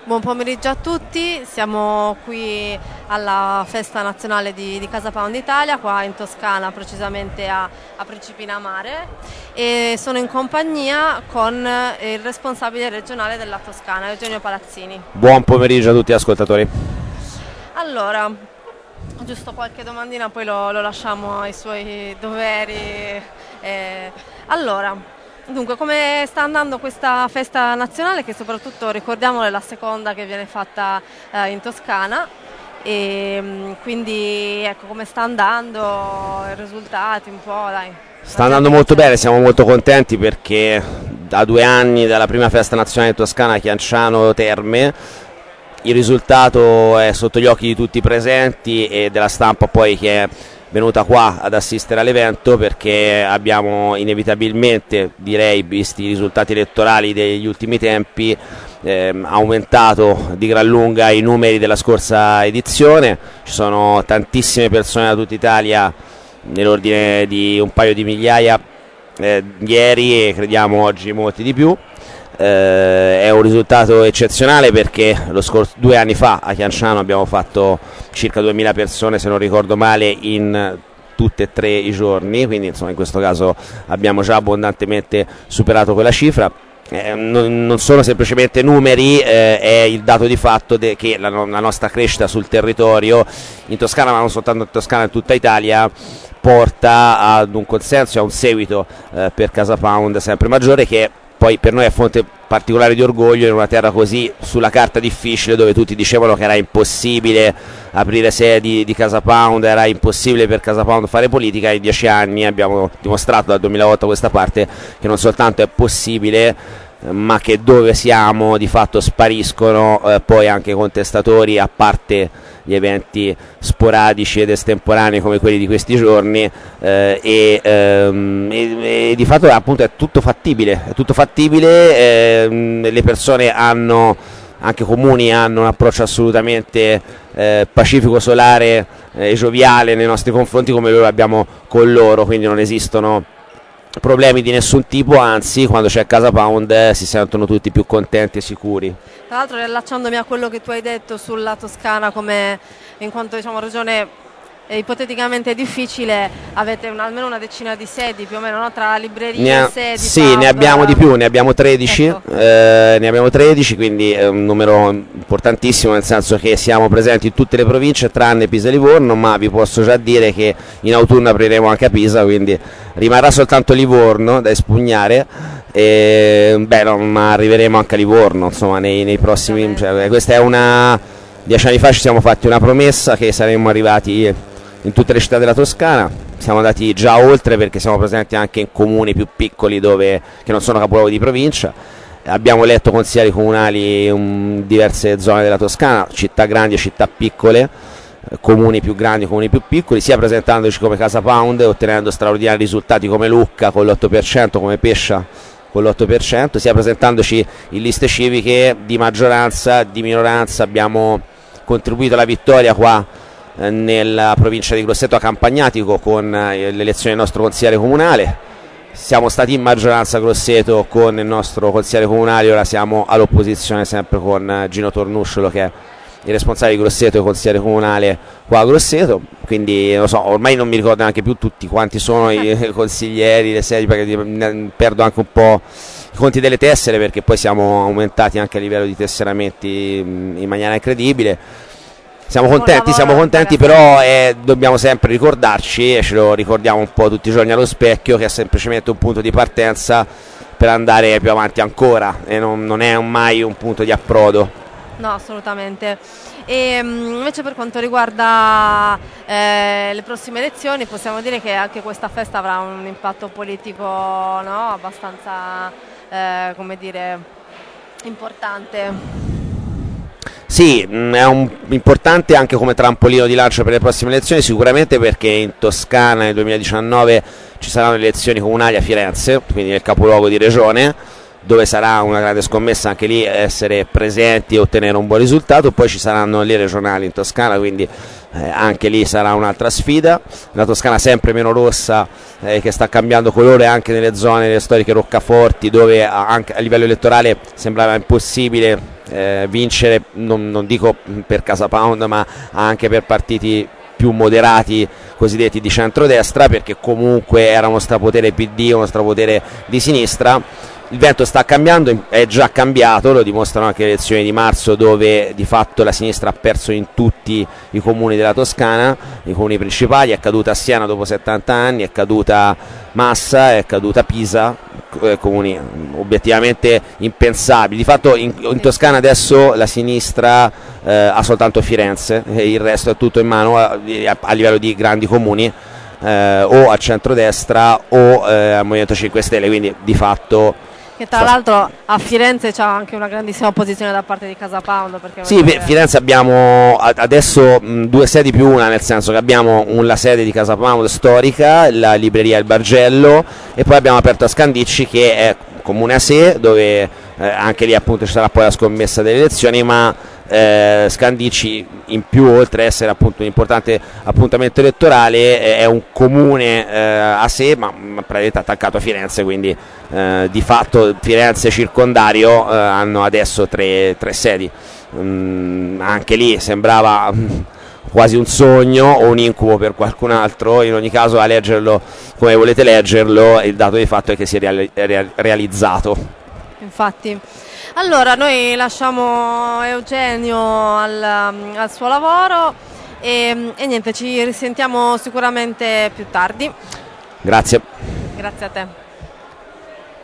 Buon pomeriggio a tutti, siamo qui alla festa nazionale di Casa Pound Italia, qua in Toscana, precisamente a Principina Mare, e sono in compagnia con il responsabile regionale della Toscana, Eugenio Palazzini. Buon pomeriggio a tutti gli ascoltatori. Allora, giusto qualche domandina, poi lo lasciamo ai suoi doveri. Dunque, come sta andando questa festa nazionale, che soprattutto, ricordiamolo, è la seconda che viene fatta in Toscana, e quindi ecco, come sta andando, i risultati un po', dai. Sta andando molto bene, siamo molto contenti perché da 2 anni dalla prima festa nazionale toscana Chianciano Terme il risultato è sotto gli occhi di tutti i presenti e della stampa poi che è venuta qua ad assistere all'evento, perché abbiamo inevitabilmente, direi, visti i risultati elettorali degli ultimi tempi, aumentato di gran lunga i numeri della scorsa edizione. Ci sono tantissime persone da tutta Italia, nell'ordine di un paio di migliaia ieri, e crediamo oggi molti di più. È un risultato eccezionale perché 2 anni fa a Chianciano abbiamo fatto circa 2000 persone, se non ricordo male, in tutti e 3 i giorni, quindi insomma in questo caso abbiamo già abbondantemente superato quella cifra. Non sono semplicemente numeri, è il dato di fatto che la nostra crescita sul territorio in Toscana, ma non soltanto in Toscana, in tutta Italia, porta ad un consenso e a un seguito per Casa Pound sempre maggiore, che poi per noi è fonte particolare di orgoglio in una terra così sulla carta difficile, dove tutti dicevano che era impossibile aprire sedi di Casa Pound, era impossibile per Casa Pound fare politica. In 10 anni abbiamo dimostrato, dal 2008 a questa parte, che non soltanto è possibile, ma che dove siamo di fatto spariscono poi anche contestatori, a parte gli eventi sporadici ed estemporanei come quelli di questi giorni, e di fatto appunto è tutto fattibile, le persone hanno, anche comuni, hanno un approccio assolutamente pacifico, solare e gioviale nei nostri confronti, come noi abbiamo con loro, quindi non esistono problemi di nessun tipo, anzi quando c'è Casa Pound si sentono tutti più contenti e sicuri. Tra l'altro, riallacciandomi a quello che tu hai detto sulla Toscana, come in quanto, diciamo, regione ipoteticamente difficile, avete almeno una decina di sedi più o meno, no? Tra librerie e sedi. Sì, Pound, ne abbiamo di più, ne abbiamo 13, ecco. Ne abbiamo 13, quindi è un numero importantissimo, nel senso che siamo presenti in tutte le province tranne Pisa e Livorno, ma vi posso già dire che in autunno apriremo anche a Pisa, quindi rimarrà soltanto Livorno da espugnare. Ma arriveremo anche a Livorno, insomma, nei prossimi, questa è 10 anni fa ci siamo fatti una promessa che saremmo arrivati in tutte le città della Toscana. Siamo andati già oltre, perché siamo presenti anche in comuni più piccoli che non sono capoluoghi di provincia. Abbiamo eletto consiglieri comunali in diverse zone della Toscana, città grandi e città piccole, comuni più grandi e comuni più piccoli, sia presentandoci come Casa Pound, ottenendo straordinari risultati come Lucca con l'8%, come Pescia con l'8%, sia presentandoci in liste civiche di maggioranza, di minoranza. Abbiamo contribuito alla vittoria qua nella provincia di Grosseto a Campagnatico con l'elezione del nostro consigliere comunale. Siamo stati in maggioranza a Grosseto con il nostro consigliere comunale, ora siamo all'opposizione sempre con Gino Tornusciolo, che è il responsabile di Grosseto e consigliere comunale qua a Grosseto, quindi non so, ormai non mi ricordo neanche più tutti quanti sono i consiglieri, le sedi, perché perdo anche un po' i conti delle tessere, perché poi siamo aumentati anche a livello di tesseramenti in maniera incredibile. Siamo contenti, però dobbiamo sempre ricordarci, e ce lo ricordiamo un po' tutti i giorni allo specchio, che è semplicemente un punto di partenza per andare più avanti ancora, e non è mai un punto di approdo. No, assolutamente. E invece per quanto riguarda le prossime elezioni, possiamo dire che anche questa festa avrà un impatto politico, no? Abbastanza, come dire, importante. Sì, è importante anche come trampolino di lancio per le prossime elezioni, sicuramente, perché in Toscana nel 2019 ci saranno le elezioni comunali a Firenze, quindi nel capoluogo di regione, dove sarà una grande scommessa anche lì essere presenti e ottenere un buon risultato. Poi ci saranno le regionali in Toscana, quindi anche lì sarà un'altra sfida. La Toscana sempre meno rossa, che sta cambiando colore anche nelle zone delle storiche roccaforti, dove anche a livello elettorale sembrava impossibile vincere, non dico per Casa Pound ma anche per partiti più moderati cosiddetti di centrodestra, perché comunque era uno strapotere PD, uno strapotere di sinistra. Il vento sta cambiando, è già cambiato, lo dimostrano anche le elezioni di marzo, dove di fatto la sinistra ha perso in tutti i comuni della Toscana, i comuni principali. È caduta Siena dopo 70 anni, è caduta Massa, è caduta Pisa, comuni obiettivamente impensabili. Di fatto in Toscana adesso la sinistra ha soltanto Firenze e il resto è tutto in mano a livello di grandi comuni, o a centrodestra o al Movimento 5 Stelle, quindi di fatto... Che tra l'altro a Firenze c'è anche una grandissima opposizione da parte di Casa Pound. Perché sì, a Firenze abbiamo adesso due sedi più una, nel senso che abbiamo la sede di Casa Pound storica, la libreria Il Bargello, e poi abbiamo aperto a Scandicci, che è comune a sé, dove anche lì appunto ci sarà poi la scommessa delle elezioni, ma Scandicci in più, oltre ad essere appunto un importante appuntamento elettorale, è un comune a sé, ma praticamente attaccato a Firenze, quindi di fatto Firenze e circondario hanno adesso tre sedi. Anche lì sembrava quasi un sogno o un incubo per qualcun altro. In ogni caso, a leggerlo come volete leggerlo, il dato di fatto è che si è realizzato. Infatti. Allora, noi lasciamo Eugenio al suo lavoro e niente, ci risentiamo sicuramente più tardi. Grazie. Grazie a te.